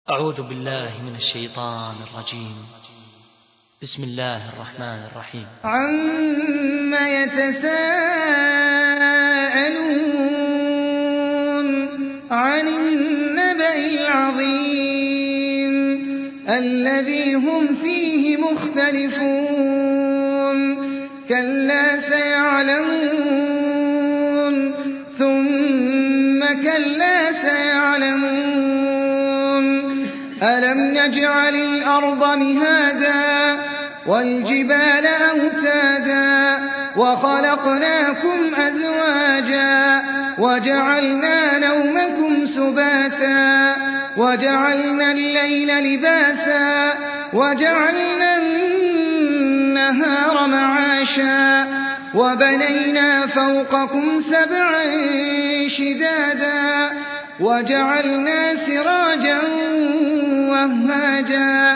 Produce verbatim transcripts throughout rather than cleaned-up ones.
أعوذ بالله من الشيطان الرجيم. بسم الله الرحمن الرحيم. عَمَّ يَتَسَاءَلُونَ عَنِ النَّبَإِ الْعَظِيمِ الَّذِي هُمْ فِيهِ مُخْتَلِفُونَ كَلَّا سَيَعْلَمُونَ ثُمَّ كَلَّا سَيَعْلَمُونَ أَلَمْ نَجْعَلِ الْأَرْضَ مِهَادًا وَالْجِبَالَ أَوْتَادًا وَخَلَقْنَاكُمْ أَزْوَاجًا وَجَعَلْنَا نَوْمَكُمْ سُبَاتًا وَجَعَلْنَا اللَّيْلَ لِبَاسًا وَجَعَلْنَا النَّهَارَ مَعَاشًا وَبَنَيْنَا فَوْقَكُمْ سَبْعًا شِدَادًا وَجَعَلْنَا سِرَاجًا وَهَّاجًا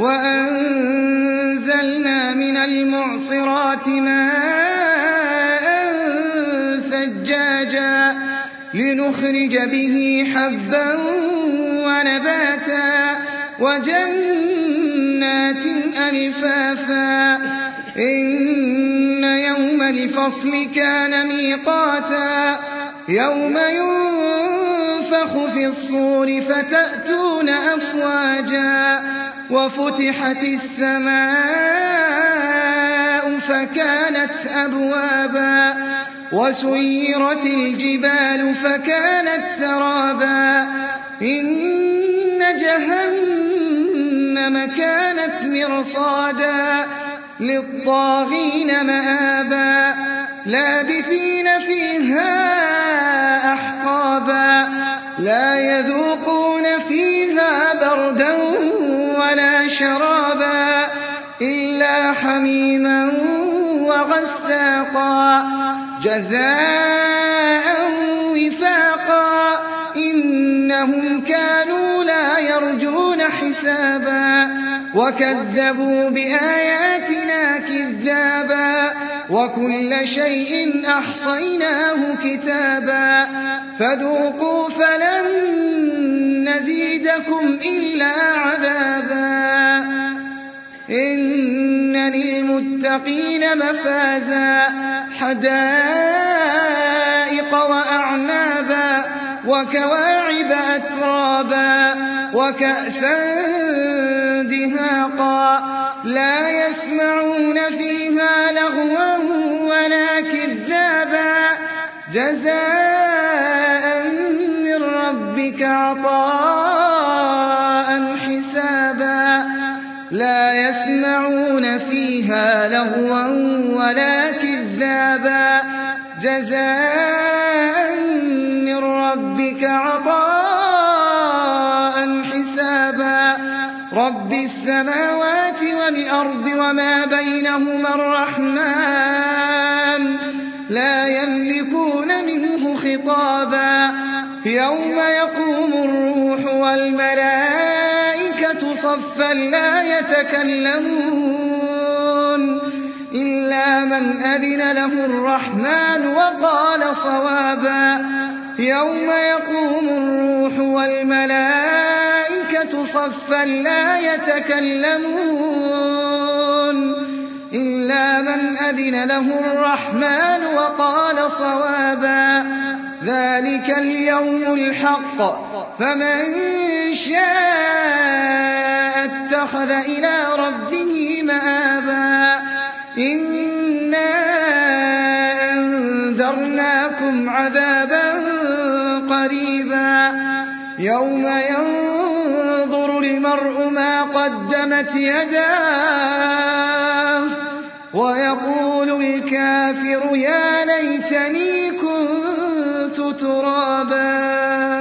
وَأَنزَلْنَا مِنَ الْمُعْصِرَاتِ مَاءً ثَجَّاجًا لِنُخْرِجَ بِهِ حَبًّا وَنَبَاتًا وَجَنَّاتٍ أَلْفَافًا إِنَّ يَوْمَ الْفَصْلِ كَانَ مِيقَاتًا يَوْمَ يُنفَخُ فِي الصُّورِ فَتَأْتُونَ أَفْوَاجًا وَفُتِحَتِ السَّمَاءُ فَكَانَتْ أَبْوَابًا وَسُيِّرَتِ الْجِبَالُ فَكَانَتْ سَرَابًا إِنَّ جَهَنَّمَ كَانَتْ مِرْصَادًا لِّلطَّاغِينَ مَآبًا لَّابِثِينَ فِيهَا أَحْقَابًا لَّا يَذُوقُونَ فِيهَا بَرْدًا وَلَا شَرَابًا إِلَّا حَمِيمًا وَغَسَّاقًا جَزَاءً وِفَاقًا إِنَّهُمْ كَانُوا لَا يَرْجُونَ حِسَابًا وَكَذَّبُوا بِآيَاتِنَا كِذَّابًا وَكُلَّ شَيْءٍ أَحْصَيْنَاهُ كِتَابًا فَذُوقُوا فَلَن نَّزِيدَكُمْ إِلَّا عَذَابًا إِنَّ لِلْمُتَّقِينَ مَفَازًا حَدَائِقَ وَأَعْنَابًا وَكَوَاعِبَ أَتْرَابًا وَكَأْسًا دِهَاقًا لَّا يَسْمَعُونَ فِيهَا لَغْوًا وَلَا كِذَّابًا جَزَاءً مِّن رَّبِّكَ عَطَاءً حِسَابًا لَّا يَسْمَعُونَ فِيهَا لَغْوًا وَلَا كِذَّابًا جَزَاءً مِّن رَّبِّكَ عَطَاءً حِسَابًا رَبِّ السَّمَاوَاتِ وَالْأَرْضِ وَمَا بَيْنَهُمَا الرَّحْمَٰنُ لَا يَمْلِكُونَ مِنْهُ خِطَابًا يَوْمَ يَقُومُ الرُّوحُ وَالْمَلَائِكَةُ صَفًّا لَّا يَتَكَلَّمُونَ إِلَّا مَنْ أَذِنَ لَهُ الرَّحْمَٰنُ وَقَالَ صَوَابًا يَوْمَ يَقُومُ الرُّوحُ وَالْمَلَائِكَةُ صَفًّا لَّا يَتَكَلَّمُونَ إِلَّا مَنْ أَذِنَ لَهُ الرَّحْمَٰنُ وَقَالَ صَوَابًا ذَٰلِكَ الْيَوْمُ الْحَقُّ فَمَن شَاءَ اتَّخَذَ إِلَىٰ رَبِّهِ مَآبًا إِنَّا أَنذَرْنَاكُمْ عَذَابًا قَرِيبًا يَوْمَ يَنظُرُ الْمَرْءُ مَا قَدَّمَتْ يَدَاهُ وَيَقُولُ الْكَافِرُ يَا لَيْتَنِي كُنتُ تُرَابًا.